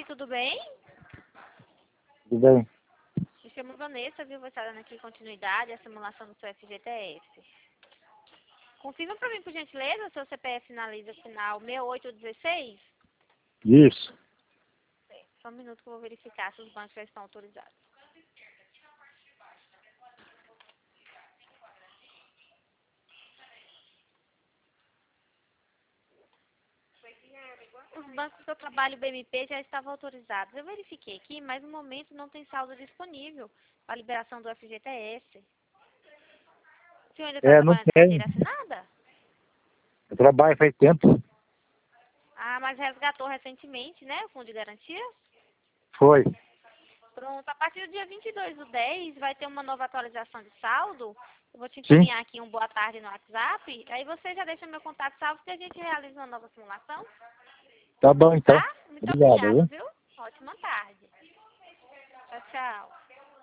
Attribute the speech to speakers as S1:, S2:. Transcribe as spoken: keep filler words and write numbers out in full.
S1: tarde, tudo bem?
S2: Tudo bem?
S1: Me chamo Vanessa, viu? Vou estar dando aqui continuidade à simulação do seu F G T S. Confirma para mim, por gentileza, o seu C P F finaliza final seis oito um seis?
S2: Isso.
S1: Só um minuto que eu vou verificar se os bancos já estão autorizados. Os bancos que eu trabalho, B M P, já estavam autorizados. Eu verifiquei aqui, mas no momento não tem saldo disponível para liberação do F G T S. O senhor ainda está
S2: É, não
S1: trabalhando de
S2: tem.
S1: carteira assinada?
S2: Eu trabalho faz tempo.
S1: Ah, mas resgatou recentemente, né? O fundo de garantia?
S2: Foi.
S1: Pronto, a partir do dia vinte e dois do dez vai ter uma nova atualização de saldo. Eu vou te
S2: Sim.
S1: encaminhar aqui um boa tarde no WhatsApp. Aí você já deixa meu contato salvo que a gente realiza uma nova simulação.
S2: Tá bom, então.
S1: Tá? Muito
S2: Obrigado,
S1: obrigada,
S2: viu?
S1: viu? Ótima tarde. Tchau, tchau.